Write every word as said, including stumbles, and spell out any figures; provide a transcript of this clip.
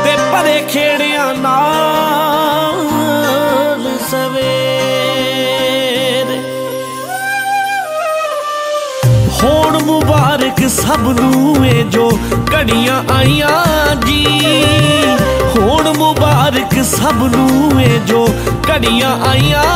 ते भरे खेड़िया नाल सवेर। होण मुबारक सबनू ए जो घड़ियां आईयां जी, होण मुबारक सबनू ए जो घड़ियां आईयां